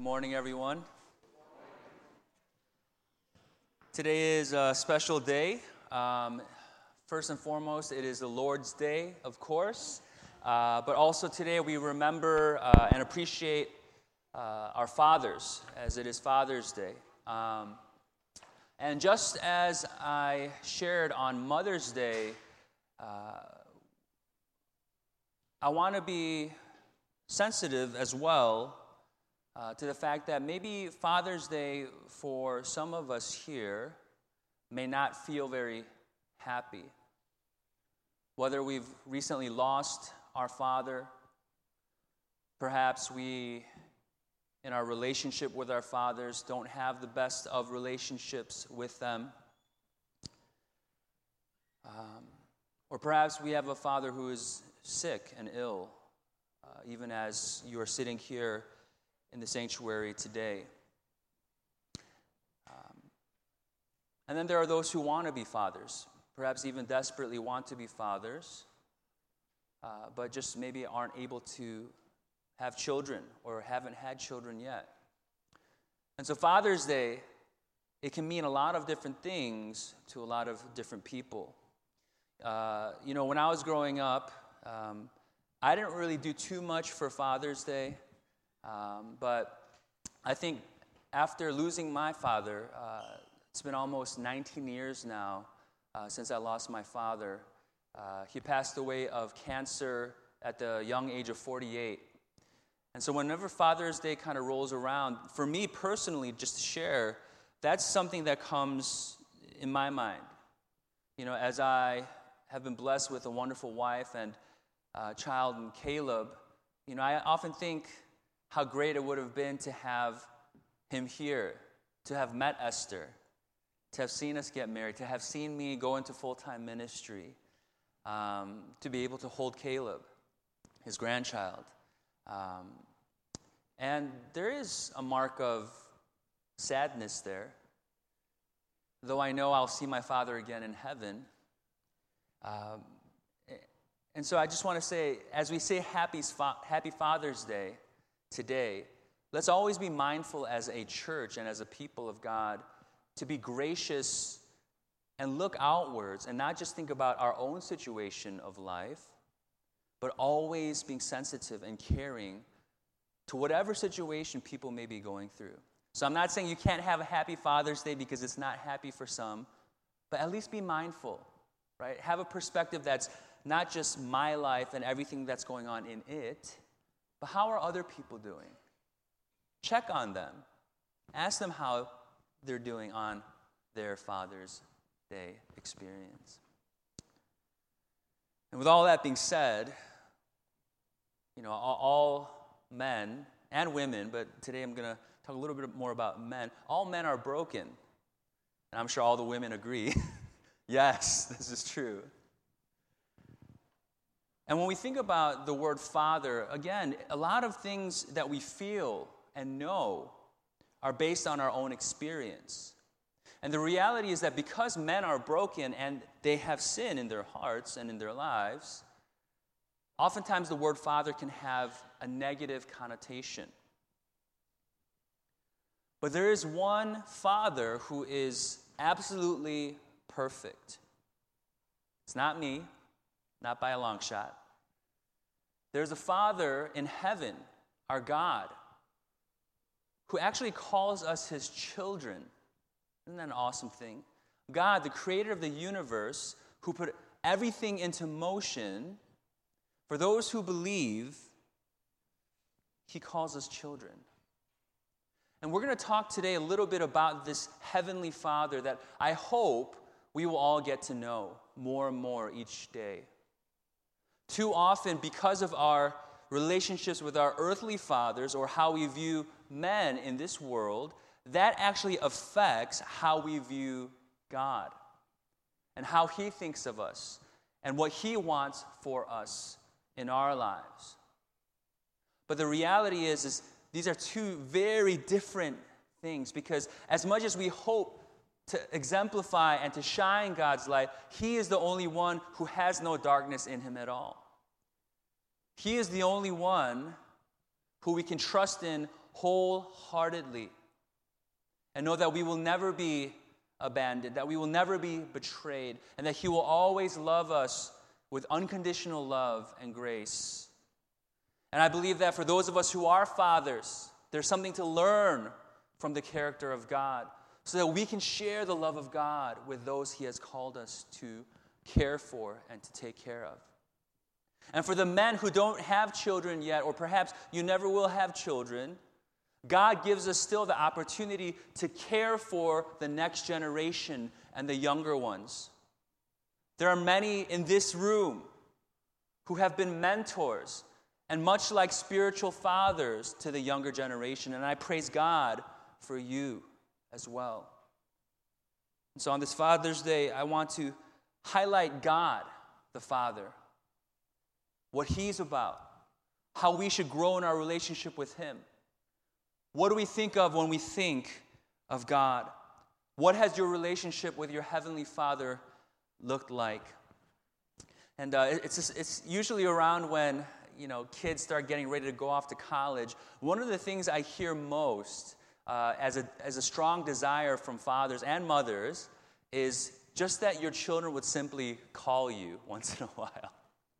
morning, everyone. Today is a special day. First and foremost, it is the Lord's Day, of course. But also today we remember and appreciate our fathers, as it is Father's Day. And just as I shared on Mother's Day, I want to be sensitive as well to the fact that maybe Father's Day for some of us here may not feel very happy. Whether we've recently lost our father, perhaps we, in our relationship with our fathers, don't have the best of relationships with them. Or perhaps we have a father who is sick and ill, even as you are sitting here in the sanctuary today. And then there are those who want to be fathers, perhaps even desperately want to be fathers, but just maybe aren't able to have children or haven't had children yet. And so Father's Day, it can mean a lot of different things to a lot of different people. When I was growing up, I didn't really do too much for Father's Day. But I think after losing my father, it's been almost 19 years now since I lost my father. He passed away of cancer at the young age of 48. And so whenever Father's Day kind of rolls around, for me personally, just to share, that's something that comes in my mind. As I have been blessed with a wonderful wife and child in Caleb, I often think how great it would have been to have him here, to have met Esther, to have seen us get married, to have seen me go into full-time ministry, to be able to hold Caleb, his grandchild. And there is a mark of sadness there. Though I know I'll see my father again in heaven. And so I just want to say, as we say Happy Father's Day today, let's always be mindful as a church and as a people of God to be gracious and look outwards and not just think about our own situation of life, but always being sensitive and caring to whatever situation people may be going through. So I'm not saying you can't have a Happy Father's Day because it's not happy for some, but at least be mindful, right? Have a perspective that's not just my life and everything that's going on in it, but how are other people doing? Check on them. Ask them how they're doing on their Father's Day experience. And with all that being said, all men and women, but today I'm going to talk a little bit more about men. All men are broken. And I'm sure all the women agree. Yes, this is true. And when we think about the word father, again, a lot of things that we feel and know are based on our own experience. And the reality is that because men are broken and they have sin in their hearts and in their lives, oftentimes the word father can have a negative connotation. But there is one father who is absolutely perfect. It's not me. Not by a long shot. There's a Father in heaven, our God, who actually calls us his children. Isn't that an awesome thing? God, the creator of the universe, who put everything into motion, for those who believe, he calls us children. And we're going to talk today a little bit about this heavenly Father that I hope we will all get to know more and more each day. Too often, because of our relationships with our earthly fathers or how we view men in this world, that actually affects how we view God and how he thinks of us and what he wants for us in our lives. But the reality is these are two very different things, because as much as we hope to exemplify and to shine God's light, he is the only one who has no darkness in him at all. He is the only one who we can trust in wholeheartedly. And know that we will never be abandoned, that we will never be betrayed, and that He will always love us with unconditional love and grace. And I believe that for those of us who are fathers, there's something to learn from the character of God so that we can share the love of God with those He has called us to care for and to take care of. And for the men who don't have children yet, or perhaps you never will have children, God gives us still the opportunity to care for the next generation and the younger ones. There are many in this room who have been mentors and much like spiritual fathers to the younger generation, and I praise God for you as well. And so on this Father's Day, I want to highlight God, the Father, what He's about, how we should grow in our relationship with Him. What do we think of when we think of God? What has your relationship with your Heavenly Father looked like? And it's usually around when kids start getting ready to go off to college. One of the things I hear most as a strong desire from fathers and mothers is just that your children would simply call you once in a while.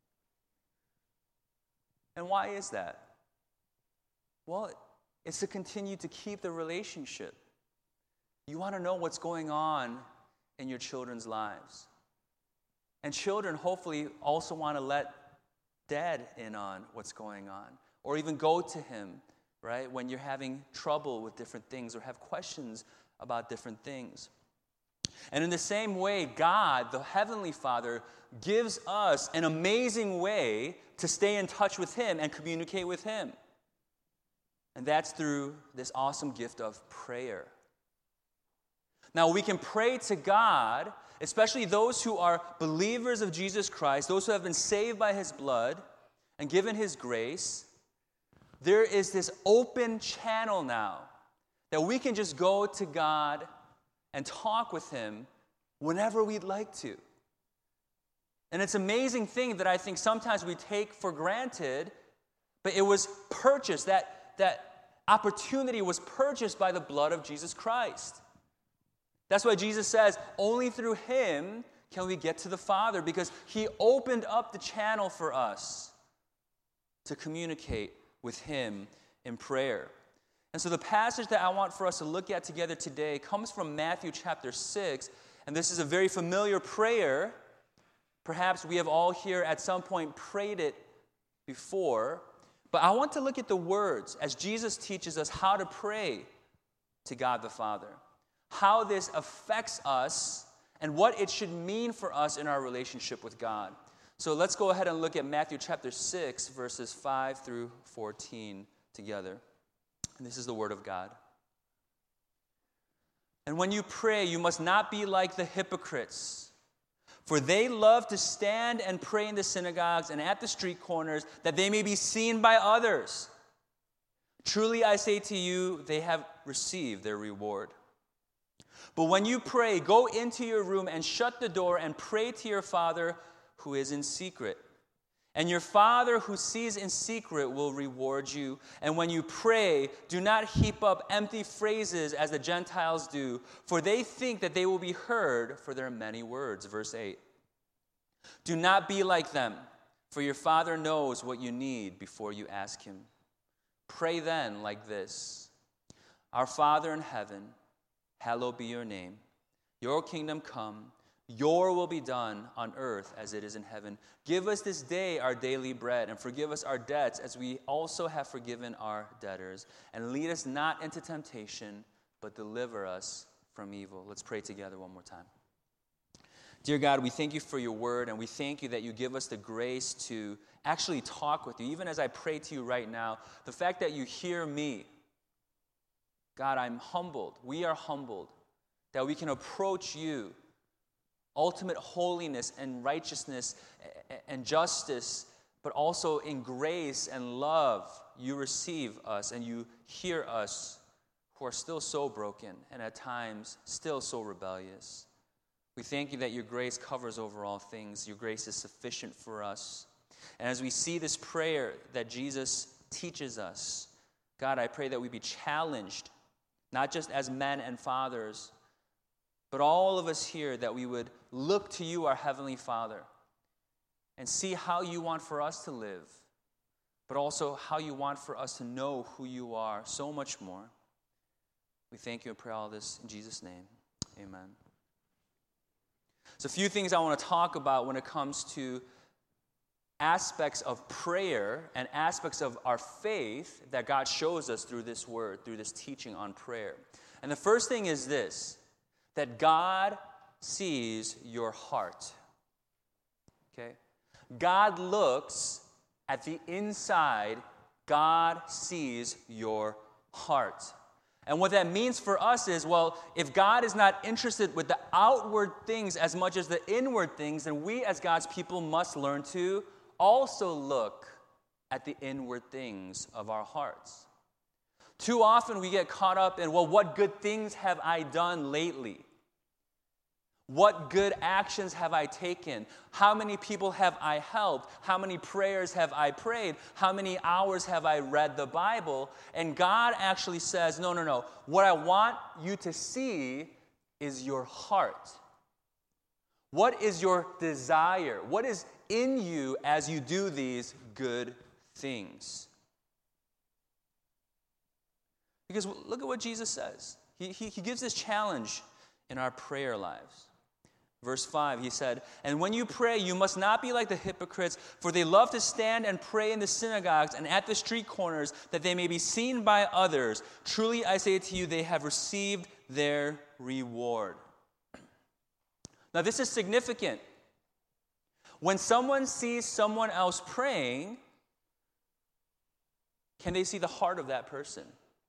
And why is that? Well, it's to continue to keep the relationship. You want to know what's going on in your children's lives. And children hopefully also want to let dad in on what's going on, or even go to him, right, when you're having trouble with different things or have questions about different things. And in the same way, God, the Heavenly Father, gives us an amazing way to stay in touch with Him and communicate with Him. And that's through this awesome gift of prayer. Now, we can pray to God, especially those who are believers of Jesus Christ, those who have been saved by His blood and given His grace. There is this open channel now that we can just go to God and talk with Him whenever we'd like to. And it's an amazing thing that I think sometimes we take for granted, but it was purchased, that opportunity was purchased by the blood of Jesus Christ. That's why Jesus says, only through Him can we get to the Father, because He opened up the channel for us to communicate with Him in prayer. And so the passage that I want for us to look at together today comes from Matthew chapter 6, and this is a very familiar prayer. Perhaps we have all here at some point prayed it before, but I want to look at the words as Jesus teaches us how to pray to God the Father, how this affects us, and what it should mean for us in our relationship with God. So let's go ahead and look at Matthew chapter 6, verses 5 through 14 together. And this is the word of God. And when you pray, you must not be like the hypocrites, for they love to stand and pray in the synagogues and at the street corners, that they may be seen by others. Truly I say to you, they have received their reward. But when you pray, go into your room and shut the door and pray to your Father who is in secret. And your Father who sees in secret will reward you. And when you pray, do not heap up empty phrases as the Gentiles do, for they think that they will be heard for their many words. Verse 8. Do not be like them, for your Father knows what you need before you ask Him. Pray then like this: Our Father in heaven, hallowed be your name. Your kingdom come. Your will be done on earth as it is in heaven. Give us this day our daily bread, and forgive us our debts as we also have forgiven our debtors. And lead us not into temptation, but deliver us from evil. Let's pray together one more time. Dear God, we thank You for Your word, and we thank You that You give us the grace to actually talk with You. Even as I pray to You right now, the fact that You hear me, God, I'm humbled. We are humbled that we can approach You, ultimate holiness and righteousness and justice, but also in grace and love. You receive us and You hear us who are still so broken and at times still so rebellious. We thank You that Your grace covers over all things. Your grace is sufficient for us. And as we see this prayer that Jesus teaches us, God, I pray that we be challenged, not just as men and fathers, but all of us here, that we would look to you, our Heavenly Father, and see how you want for us to live, but also how you want for us to know who you are so much more. We thank you and pray all this in Jesus' name. Amen. So a few things I want to talk about when it comes to aspects of prayer and aspects of our faith that God shows us through this word, through this teaching on prayer. And the first thing is this, that God sees your heart. Okay? God looks at the inside. God sees your heart. And what that means for us is, well, if God is not interested with the outward things as much as the inward things, then we as God's people must learn to also look at the inward things of our hearts. Too often we get caught up in, well, what good things have I done lately? What good actions have I taken? How many people have I helped? How many prayers have I prayed? How many hours have I read the Bible? And God actually says, no. What I want you to see is your heart. What is your desire? What is in you as you do these good things? Because look at what Jesus says. He gives this challenge in our prayer lives. Verse 5, he said, "And when you pray, you must not be like the hypocrites, for they love to stand and pray in the synagogues and at the street corners, that they may be seen by others. Truly, I say to you, they have received their reward." Now, this is significant. When someone sees someone else praying, can they see the heart of that person?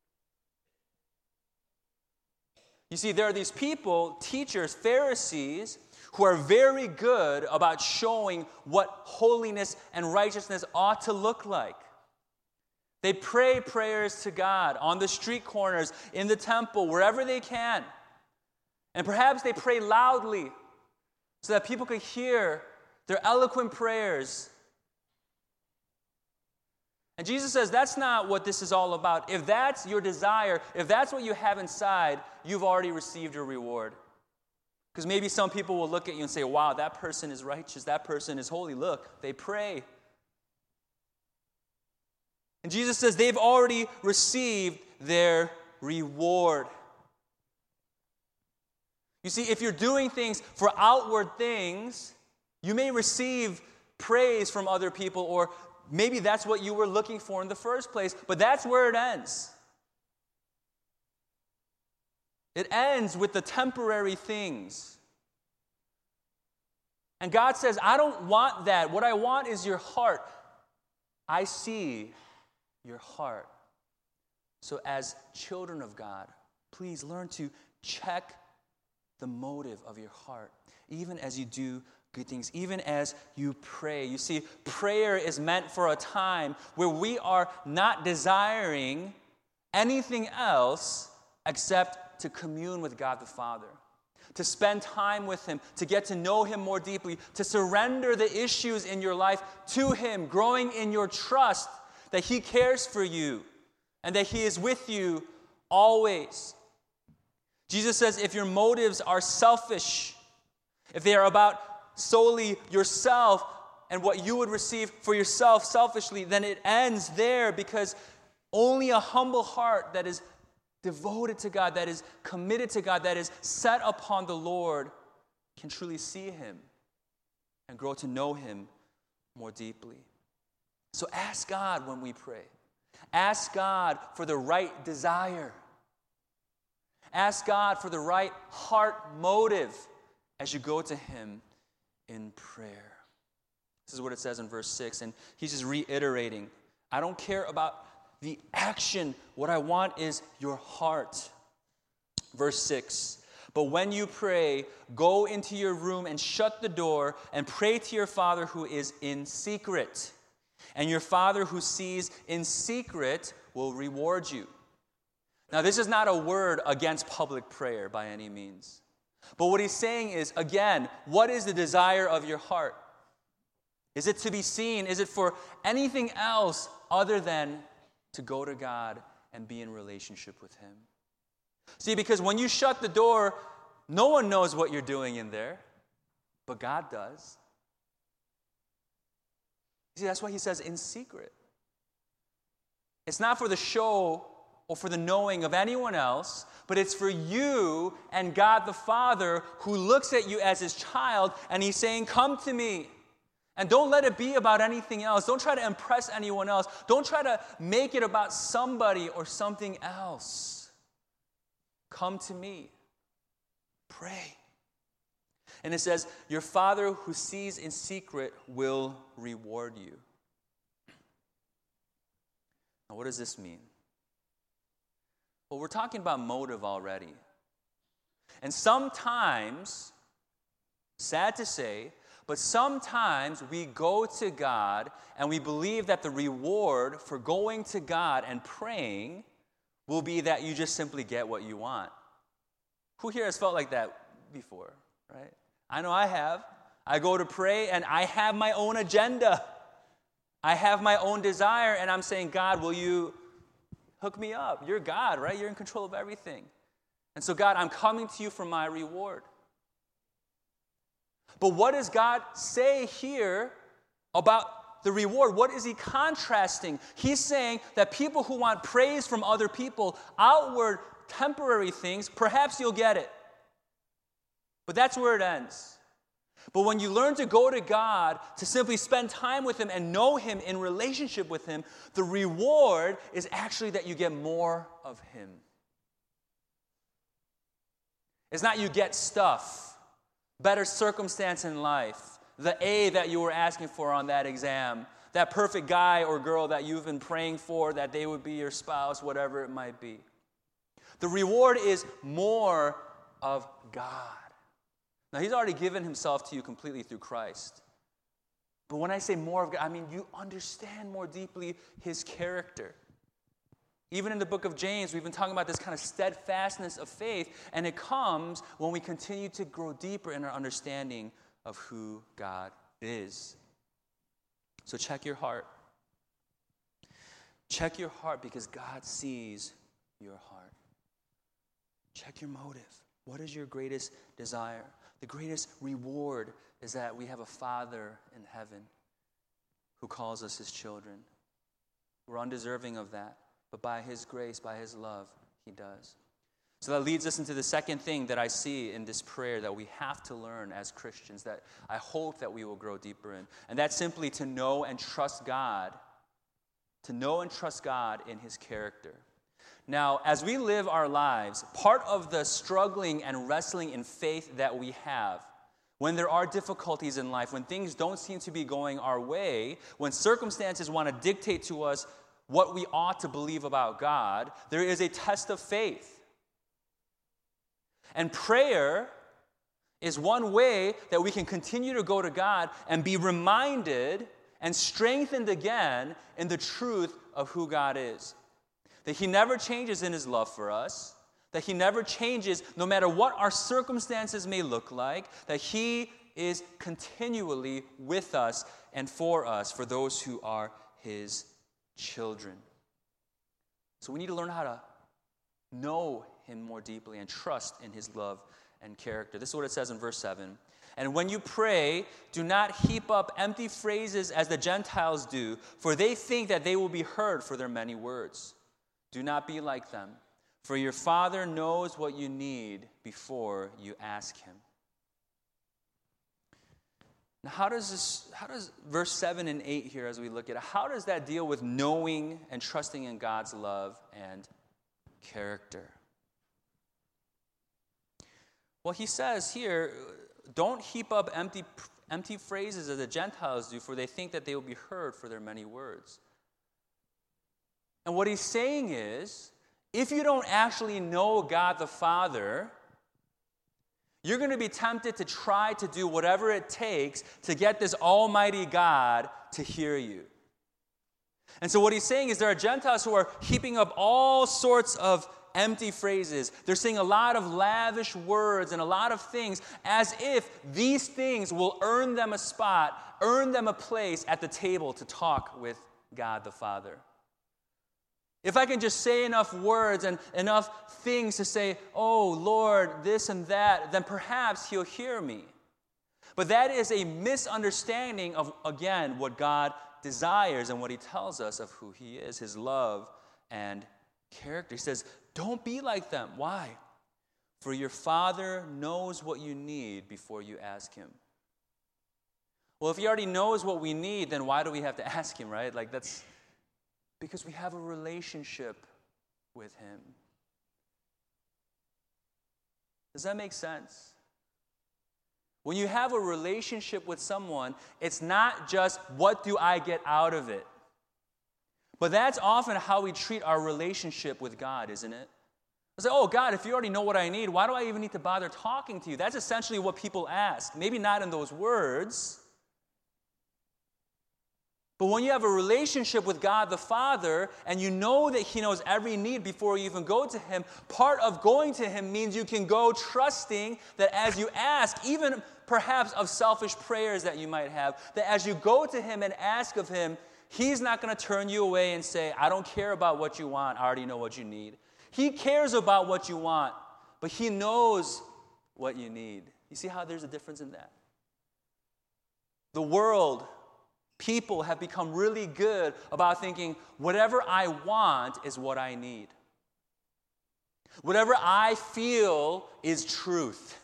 You see, there are these people, teachers, Pharisees, who are very good about showing what holiness and righteousness ought to look like. They pray prayers to God on the street corners, in the temple, wherever they can. And perhaps they pray loudly so that people could hear their eloquent prayers. And Jesus says that's not what this is all about. If that's your desire, if that's what you have inside, you've already received your reward. Because maybe some people will look at you and say, wow, that person is righteous, that person is holy. Look, they pray. And Jesus says they've already received their reward. You see, if you're doing things for outward things, you may receive praise from other people, or maybe that's what you were looking for in the first place, but that's where it ends. It ends with the temporary things. And God says, I don't want that. What I want is your heart. I see your heart. So as children of God, please learn to check the motive of your heart, even as you do good things, even as you pray. You see, prayer is meant for a time where we are not desiring anything else except to commune with God the Father, to spend time with Him, to get to know Him more deeply, to surrender the issues in your life to Him, growing in your trust that He cares for you and that He is with you always. Jesus says if your motives are selfish, if they are about solely yourself and what you would receive for yourself selfishly, then it ends there, because only a humble heart that is devoted to God, that is committed to God, that is set upon the Lord can truly see Him and grow to know Him more deeply. So ask God when we pray. Ask God for the right desire. Ask God for the right heart motive as you go to Him in prayer. This is what it says in verse 6, and he's just reiterating, I don't care about the action. What I want is your heart. Verse 6, but when you pray, go into your room and shut the door and pray to your Father who is in secret. And your Father who sees in secret will reward you. Now, this is not a word against public prayer by any means. But what he's saying is, again, what is the desire of your heart? Is it to be seen? Is it for anything else other than to go to God and be in relationship with Him. See, because when you shut the door, no one knows what you're doing in there, but God does. See, that's why He says in secret. It's not for the show or for the knowing of anyone else, but it's for you and God the Father, who looks at you as His child, and He's saying, come to me. And don't let it be about anything else. Don't try to impress anyone else. Don't try to make it about somebody or something else. Come to me. Pray. And it says, your Father who sees in secret will reward you. Now, what does this mean? Well, we're talking about motive already. And sometimes, sad to say, but sometimes we go to God and we believe that the reward for going to God and praying will be that you just simply get what you want. Who here has felt like that before, right? I know I have. I go to pray and I have my own agenda. I have my own desire, and I'm saying, God, will you hook me up? You're God, right? You're in control of everything. And so, God, I'm coming to you for my reward. But what does God say here about the reward? What is He contrasting? He's saying that people who want praise from other people, outward, temporary things, perhaps you'll get it. But that's where it ends. But when you learn to go to God, to simply spend time with Him and know Him in relationship with Him, the reward is actually that you get more of Him. It's not you get stuff, better circumstance in life, the A that you were asking for on that exam, that perfect guy or girl that you've been praying for, that they would be your spouse, whatever it might be. The reward is more of God. Now, He's already given Himself to you completely through Christ. But when I say more of God, I mean you understand more deeply His character. Even in the book of James, we've been talking about this kind of steadfastness of faith, and it comes when we continue to grow deeper in our understanding of who God is. So check your heart. Check your heart, because God sees your heart. Check your motive. What is your greatest desire? The greatest reward is that we have a Father in heaven who calls us His children. We're undeserving of that, but by His grace, by His love, He does. So that leads us into the second thing that I see in this prayer that we have to learn as Christians, that I hope that we will grow deeper in. And that's simply to know and trust God, to know and trust God in His character. Now, as we live our lives, part of the struggling and wrestling in faith that we have, when there are difficulties in life, when things don't seem to be going our way, when circumstances want to dictate to us what we ought to believe about God, there is a test of faith. And prayer is one way that we can continue to go to God and be reminded and strengthened again in the truth of who God is. That He never changes in His love for us, that He never changes no matter what our circumstances may look like, that He is continually with us and for us, for those who are His children. So we need to learn how to know Him more deeply and trust in His love and character. This is what it says in verse 7. And when you pray, do not heap up empty phrases as the Gentiles do, for they think that they will be heard for their many words. Do not be like them, for your Father knows what you need before you ask Him. Now, how does verse 7 and 8 here, as we look at it, how does that deal with knowing and trusting in God's love and character? Well, he says here, don't heap up empty phrases as the Gentiles do, for they think that they will be heard for their many words. And what he's saying is, if you don't actually know God the Father, you're going to be tempted to try to do whatever it takes to get this almighty God to hear you. And so what he's saying is there are Gentiles who are heaping up all sorts of empty phrases. They're saying a lot of lavish words and a lot of things as if these things will earn them a spot, earn them a place at the table to talk with God the Father. If I can just say enough words and enough things to say, oh, Lord, this and that, then perhaps he'll hear me. But that is a misunderstanding of, again, what God desires and what he tells us of who he is, his love and character. He says, don't be like them. Why? For your Father knows what you need before you ask him. Well, if he already knows what we need, then why do we have to ask him, right? Like, that's because we have a relationship with him. Does that make sense? When you have a relationship with someone, it's not just what do I get out of it. But that's often how we treat our relationship with God, isn't it? I say, oh, God, if you already know what I need, why do I even need to bother talking to you? That's essentially what people ask. Maybe not in those words. But when you have a relationship with God the Father, and you know that he knows every need before you even go to him, part of going to him means you can go trusting that as you ask, even perhaps of selfish prayers that you might have, that as you go to him and ask of him, he's not going to turn you away and say, I don't care about what you want, I already know what you need. He cares about what you want, but he knows what you need. You see how there's a difference in that? The world, people have become really good about thinking, whatever I want is what I need. Whatever I feel is truth.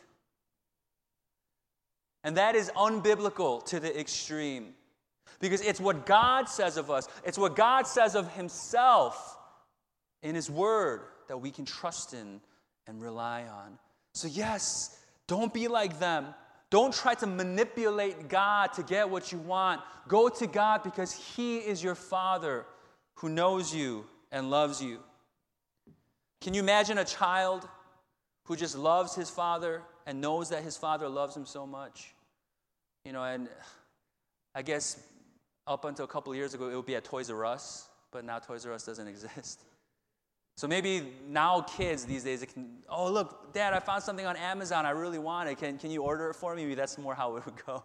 And that is unbiblical to the extreme. Because it's what God says of us. It's what God says of himself in his word that we can trust in and rely on. So yes, don't be like them. Don't try to manipulate God to get what you want. Go to God because he is your Father who knows you and loves you. Can you imagine a child who just loves his father and knows that his father loves him so much? You know, and I guess up until a couple of years ago, it would be at Toys R Us, but now Toys R Us doesn't exist. So maybe now kids these days, oh, look, Dad, I found something on Amazon I really want it. Can you order it for me? Maybe that's more how it would go.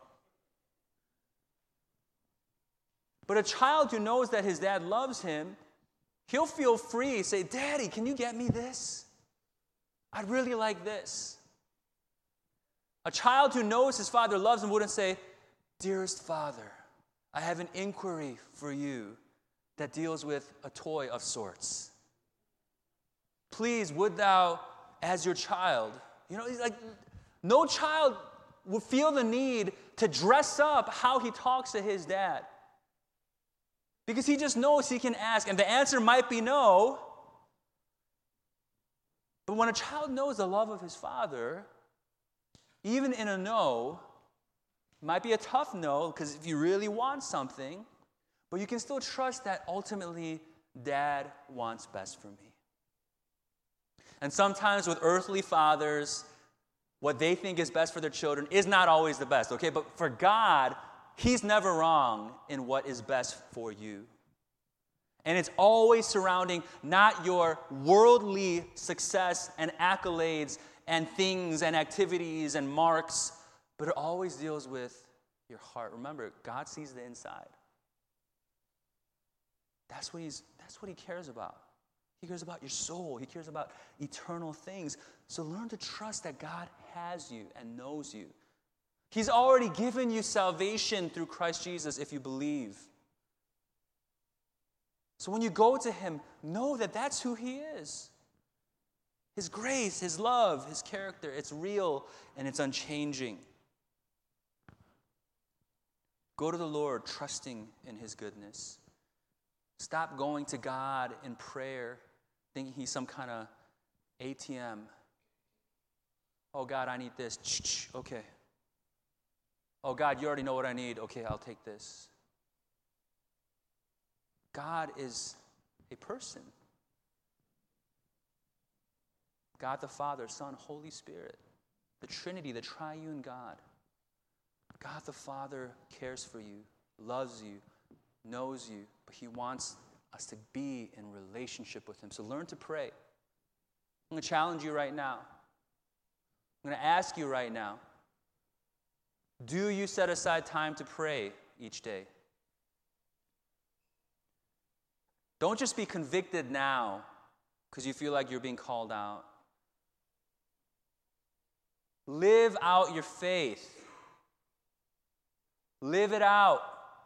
But a child who knows that his dad loves him, he'll feel free, say, Daddy, can you get me this? I'd really like this. A child who knows his father loves him wouldn't say, Dearest Father, I have an inquiry for you that deals with a toy of sorts. Please, would thou, as your child, like no child would feel the need to dress up how he talks to his dad. Because he just knows he can ask, and the answer might be no. But when a child knows the love of his father, even in a no, it might be a tough no, because if you really want something, but you can still trust that ultimately Dad wants best for me. And sometimes with earthly fathers, what they think is best for their children is not always the best, okay? But for God, he's never wrong in what is best for you. And it's always surrounding not your worldly success and accolades and things and activities and marks, but it always deals with your heart. Remember, God sees the inside. That's what he cares about. He cares about your soul. He cares about eternal things. So learn to trust that God has you and knows you. He's already given you salvation through Christ Jesus if you believe. So when you go to him, know that that's who he is. His grace, his love, his character, it's real and it's unchanging. Go to the Lord trusting in his goodness. Stop going to God in prayer thinking he's some kind of ATM. Oh, God, I need this. Okay. Oh, God, you already know what I need. Okay, I'll take this. God is a person. God the Father, Son, Holy Spirit. The Trinity, the triune God. God the Father cares for you, loves you, knows you, but he wants us to be in relationship with him. So learn to pray. I'm going to challenge you right now. I'm going to ask you right now, do you set aside time to pray each day? Don't just be convicted now because you feel like you're being called out. Live out your faith. Live it out.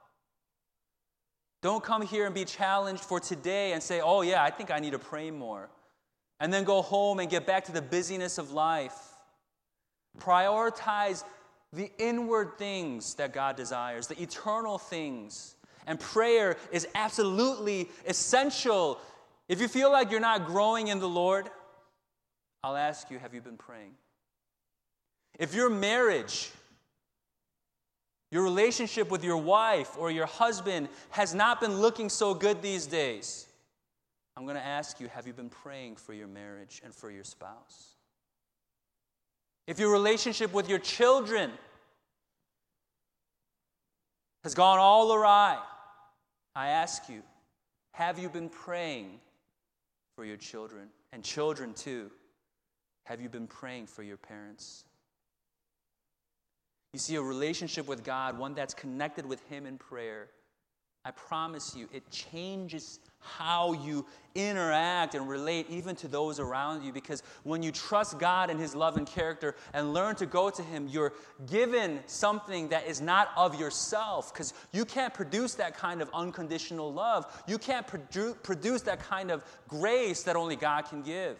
Don't come here and be challenged for today and say, oh yeah, I think I need to pray more. And then go home and get back to the busyness of life. Prioritize the inward things that God desires, the eternal things. And prayer is absolutely essential. If you feel like you're not growing in the Lord, I'll ask you, have you been praying? If your marriage, your relationship with your wife or your husband has not been looking so good these days, I'm going to ask you, have you been praying for your marriage and for your spouse? If your relationship with your children has gone all awry, I ask you, have you been praying for your children? And children too, have you been praying for your parents? You see, a relationship with God, one that's connected with Him in prayer, I promise you, it changes how you interact and relate even to those around you. Because when you trust God and His love and character and learn to go to Him, you're given something that is not of yourself. Because you can't produce that kind of unconditional love. You can't produce that kind of grace that only God can give.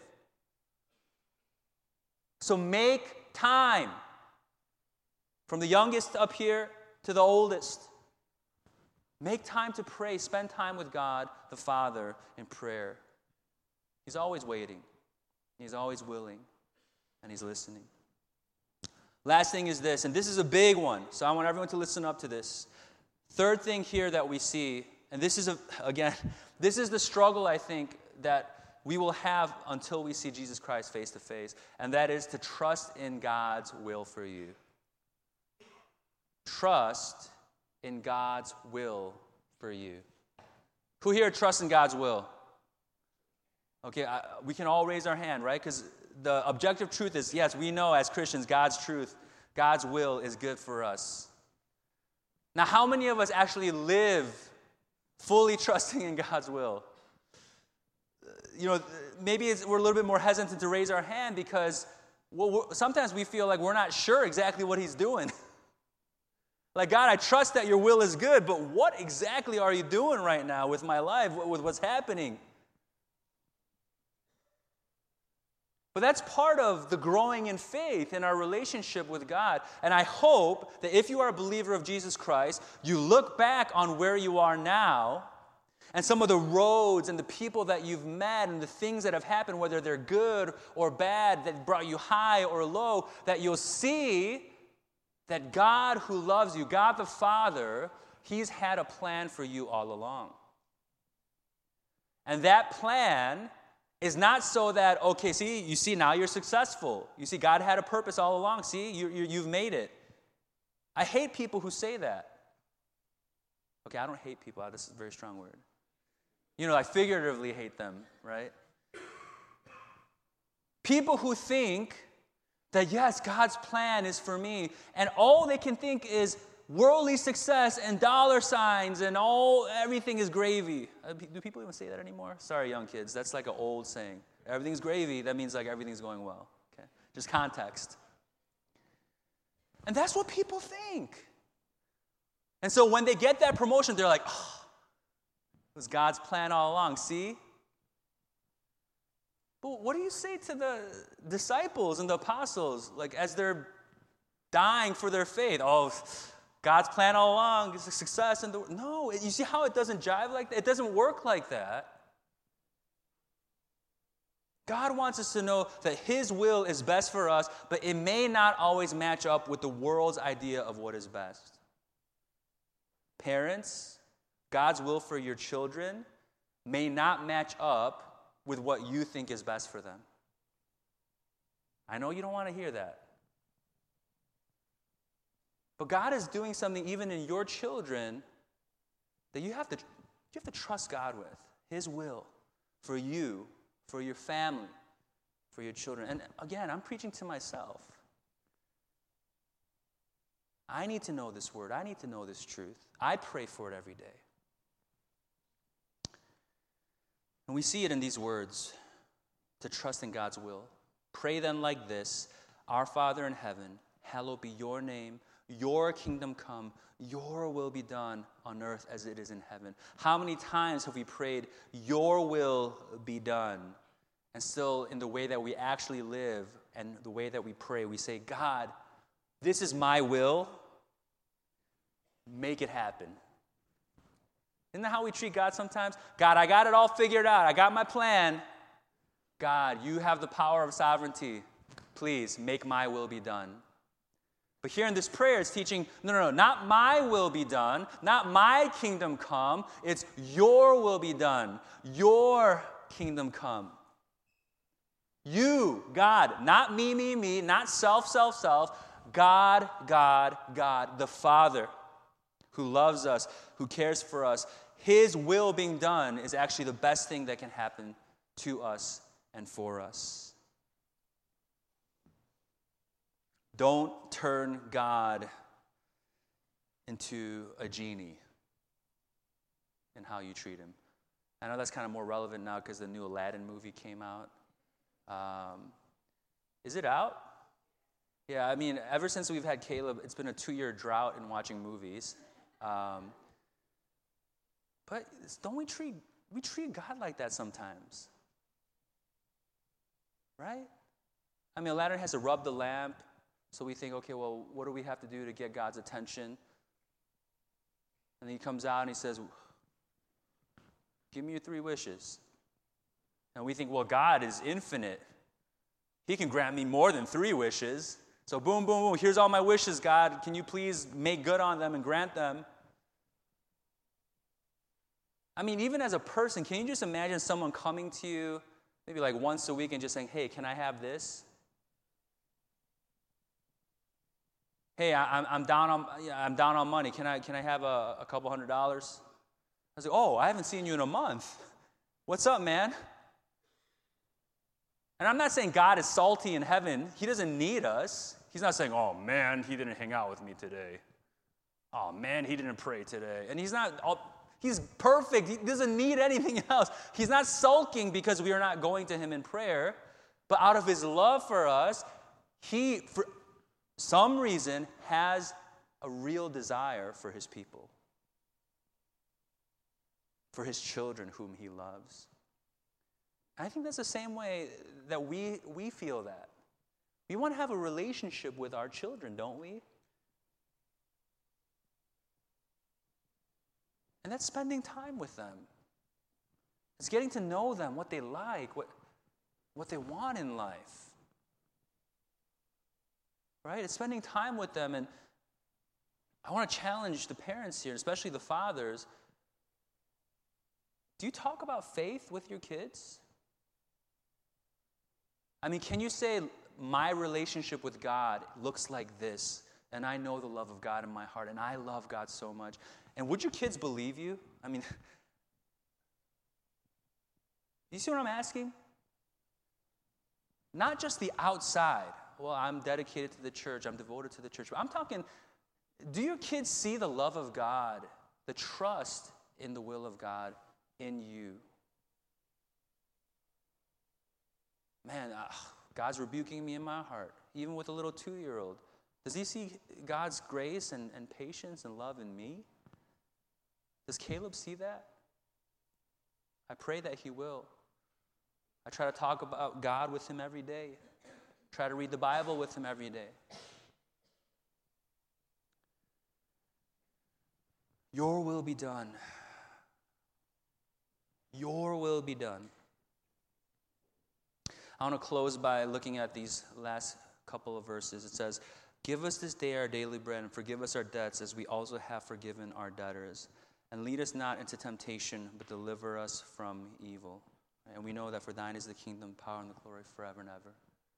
So make time. From the youngest up here to the oldest. Make time to pray. Spend time with God, the Father, in prayer. He's always waiting. He's always willing. And He's listening. Last thing is this, and this is a big one, so I want everyone to listen up to this. Third thing here that we see, and this is, this is the struggle, I think, that we will have until we see Jesus Christ face to face, and that is to trust in God's will for you. Trust in God's will for you. Who here trusts in God's will? Okay, we can all raise our hand, right? Because the objective truth is, yes, we know as Christians, God's truth, God's will is good for us. Now, how many of us actually live fully trusting in God's will? Maybe we're a little bit more hesitant to raise our hand because sometimes we feel like we're not sure exactly what He's doing. Like, God, I trust that your will is good, but what exactly are you doing right now with my life, with what's happening? But that's part of the growing in faith in our relationship with God. And I hope that if you are a believer of Jesus Christ, you look back on where you are now and some of the roads and the people that you've met and the things that have happened, whether they're good or bad, that brought you high or low, that you'll see that God who loves you, God the Father, He's had a plan for you all along. And that plan is not so that, okay, see, you see, now you're successful. You see, God had a purpose all along. See, you've made it. I hate people who say that. Okay, I don't hate people. This is a very strong word. I figuratively hate them, right? People who think that, yes, God's plan is for me, and all they can think is worldly success and dollar signs and everything is gravy. Do people even say that anymore? Sorry, young kids, that's like an old saying. Everything's gravy, that means like everything's going well. Okay, just context. And that's what people think. And so when they get that promotion, they're like, oh, it was God's plan all along, see? But what do you say to the disciples and the apostles, like as they're dying for their faith? Oh, God's plan all along is a success. No, you see how it doesn't jive like that? It doesn't work like that. God wants us to know that His will is best for us, but it may not always match up with the world's idea of what is best. Parents, God's will for your children may not match up with what you think is best for them. I know you don't want to hear that. But God is doing something even in your children that you have to trust God with. His will for you, for your family, for your children. And again, I'm preaching to myself. I need to know this word. I need to know this truth. I pray for it every day. And we see it in these words, to trust in God's will. Pray then like this: Our Father in heaven, hallowed be your name, your kingdom come, your will be done on earth as it is in heaven. How many times have we prayed, your will be done? And still, in the way that we actually live and the way that we pray, we say, God, this is my will. Make it happen. Isn't that how we treat God sometimes? God, I got it all figured out. I got my plan. God, you have the power of sovereignty. Please make my will be done. But here in this prayer, it's teaching, no, not my will be done, not my kingdom come. It's your will be done, your kingdom come. You, God, not me, not self. God, the Father who loves us, who cares for us. His will being done is actually the best thing that can happen to us and for us. Don't turn God into a genie in how you treat him. I know that's kind of more relevant now because the new Aladdin movie came out. Is it out? Yeah, I mean, ever since we've had Caleb, it's been a 2-year drought in watching movies. But don't we treat God like that sometimes? Right? I mean, Aladdin has to rub the lamp, so we think, okay, well, what do we have to do to get God's attention? And then he comes out and he says, give me your 3 wishes. And we think, well, God is infinite. He can grant me more than 3 wishes. So boom, boom, boom, here's all my wishes, God. Can you please make good on them and grant them? I mean, even as a person, can you just imagine someone coming to you maybe like once a week and just saying, hey, can I have this? Hey, I'm down on money. Can I have a couple $100? I was like, oh, I haven't seen you in a month. What's up, man? And I'm not saying God is salty in heaven. He doesn't need us. He's not saying, oh, man, he didn't hang out with me today. Oh, man, he didn't pray today. And he's perfect. He doesn't need anything else. He's not sulking because we are not going to him in prayer. But out of his love for us, he, for some reason, has a real desire for his people, for his children whom he loves. I think that's the same way that we feel that. We want to have a relationship with our children, don't we? And that's spending time with them. It's getting to know them, what they like, what they want in life. Right? It's spending time with them. And I want to challenge the parents here, especially the fathers. Do you talk about faith with your kids? I mean, can you say, my relationship with God looks like this, and I know the love of God in my heart, and I love God so much? And would your kids believe you? I mean, you see what I'm asking? Not just the outside. Well, I'm dedicated to the church. I'm devoted to the church. But I'm talking, do your kids see the love of God, the trust in the will of God in you? Man, God's rebuking me in my heart, even with a little 2-year-old. Does he see God's grace and patience and love in me? Does Caleb see that? I pray that he will. I try to talk about God with him every day. Try to read the Bible with him every day. Your will be done. Your will be done. I want to close by looking at these last couple of verses. It says, give us this day our daily bread, and forgive us our debts as we also have forgiven our debtors. And lead us not into temptation, but deliver us from evil. And we know that for thine is the kingdom, power, and the glory forever and ever.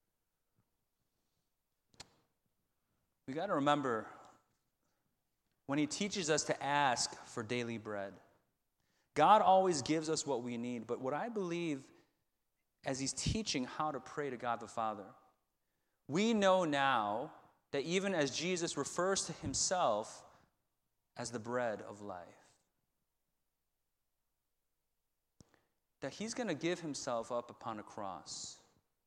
We got to remember, when he teaches us to ask for daily bread, God always gives us what we need. But what I believe, as he's teaching how to pray to God the Father, we know now that even as Jesus refers to himself as the bread of life, that he's going to give himself up upon a cross.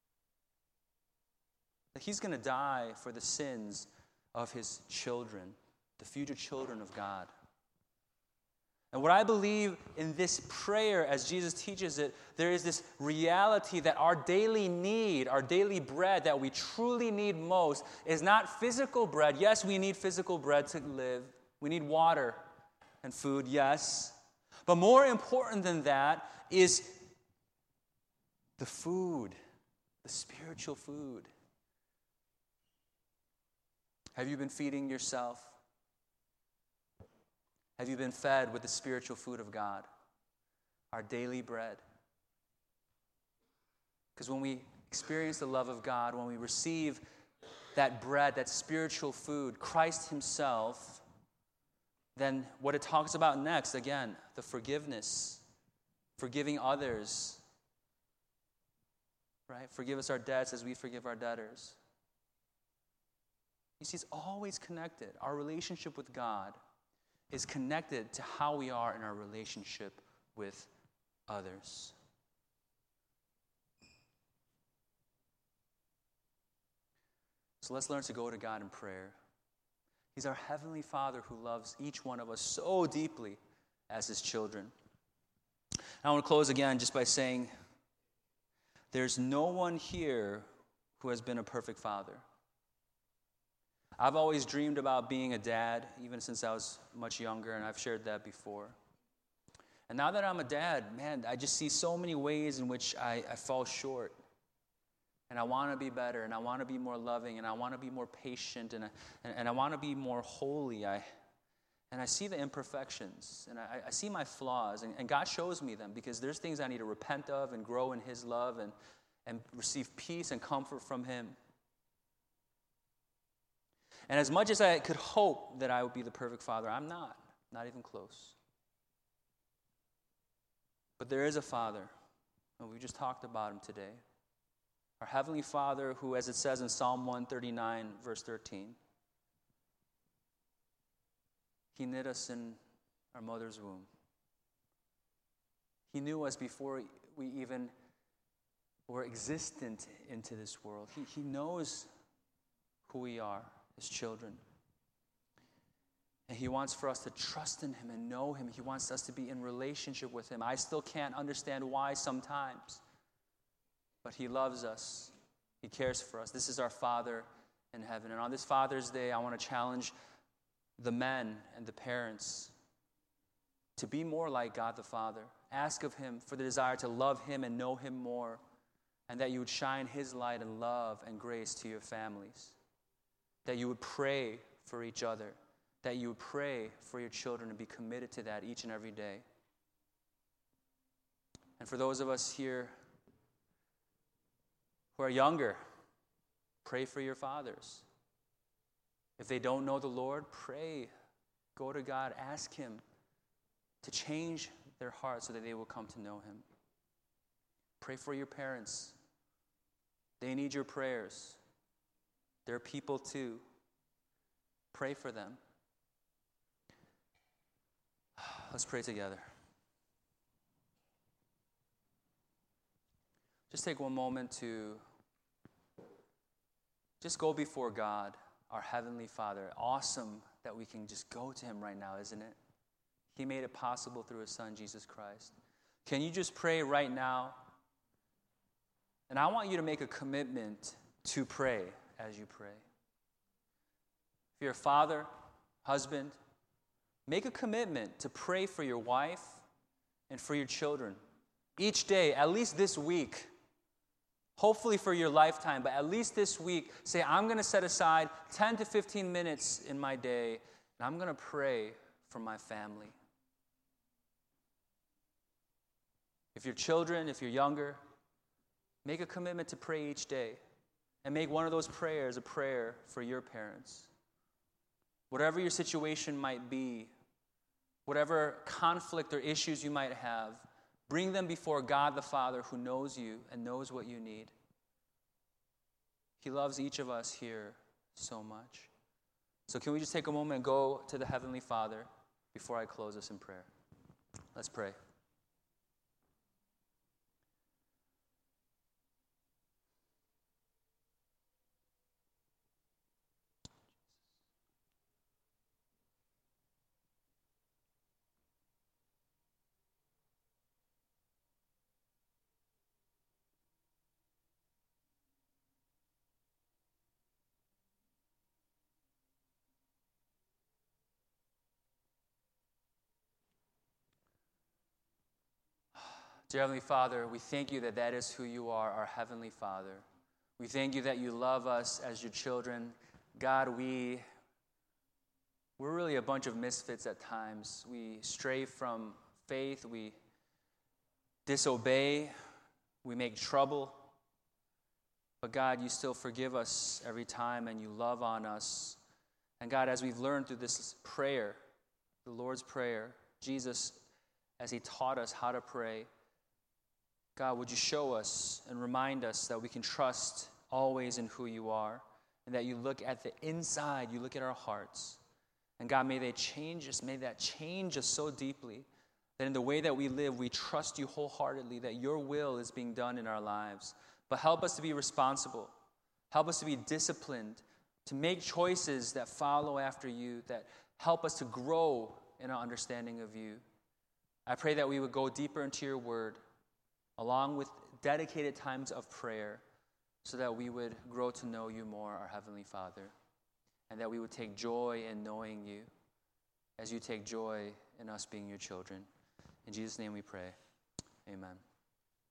That he's going to die for the sins of his children, the future children of God. And what I believe in this prayer, as Jesus teaches it, there is this reality that our daily need, our daily bread that we truly need most, is not physical bread. Yes, we need physical bread to live. We need water and food, yes. But more important than that is the food, the spiritual food. Have you been feeding yourself? Have you been fed with the spiritual food of God, our daily bread? Because when we experience the love of God, when we receive that bread, that spiritual food, Christ himself, then what it talks about next, again, the forgiveness, forgiving others, right? Forgive us our debts as we forgive our debtors. You see, it's always connected. Our relationship with God is connected to how we are in our relationship with others. So let's learn to go to God in prayer. He's our Heavenly Father who loves each one of us so deeply as his children. I want to close again just by saying there's no one here who has been a perfect father. I've always dreamed about being a dad, even since I was much younger, and I've shared that before. And now that I'm a dad, man, I just see so many ways in which I fall short. And I want to be better, and I want to be more loving, and I want to be more patient, and I want to be more holy. And I see the imperfections, and I see my flaws, and God shows me them, because there's things I need to repent of and grow in his love and receive peace and comfort from him. And as much as I could hope that I would be the perfect father, I'm not even close. But there is a Father, and we just talked about him today. Our Heavenly Father who, as it says in Psalm 139, verse 13, he knit us in our mother's womb. He knew us before we even were existent into this world. He knows who we are, his children. And he wants for us to trust in him and know him. He wants us to be in relationship with him. I still can't understand why sometimes, but he loves us. He cares for us. This is our Father in heaven. And on this Father's Day, I want to challenge the men and the parents to be more like God the Father. Ask of him for the desire to love him and know him more, and that you would shine his light and love and grace to your families. That you would pray for each other. That you would pray for your children and be committed to that each and every day. And for those of us here who are younger, pray for your fathers. If they don't know the Lord, pray. Go to God. Ask him to change their hearts so that they will come to know him. Pray for your parents. They need your prayers. They're people too. Pray for them. Let's pray together. Just take one moment to just go before God, our Heavenly Father. Awesome that we can just go to him right now, isn't it? He made it possible through his Son, Jesus Christ. Can you just pray right now? And I want you to make a commitment to pray as you pray. If you're a father, husband, make a commitment to pray for your wife and for your children. Each day, at least this week, hopefully for your lifetime, but at least this week, say, I'm going to set aside 10 to 15 minutes in my day, and I'm going to pray for my family. If you're children, if you're younger, make a commitment to pray each day. And make one of those prayers a prayer for your parents. Whatever your situation might be, whatever conflict or issues you might have, bring them before God the Father who knows you and knows what you need. He loves each of us here so much. So can we just take a moment and go to the Heavenly Father before I close us in prayer? Let's pray. Dear Heavenly Father, we thank you that that is who you are, our Heavenly Father. We thank you that you love us as your children. God, we're really a bunch of misfits at times. We stray from faith, we disobey, we make trouble. But God, you still forgive us every time and you love on us. And God, as we've learned through this prayer, the Lord's Prayer, Jesus, as he taught us how to pray, God, would you show us and remind us that we can trust always in who you are, and that you look at the inside, you look at our hearts. And God, may they change us, may that change us so deeply that in the way that we live, we trust you wholeheartedly, that your will is being done in our lives. But help us to be responsible. Help us to be disciplined, to make choices that follow after you, that help us to grow in our understanding of you. I pray that we would go deeper into your word, along with dedicated times of prayer, so that we would grow to know you more, our Heavenly Father, and that we would take joy in knowing you as you take joy in us being your children. In Jesus' name we pray. Amen.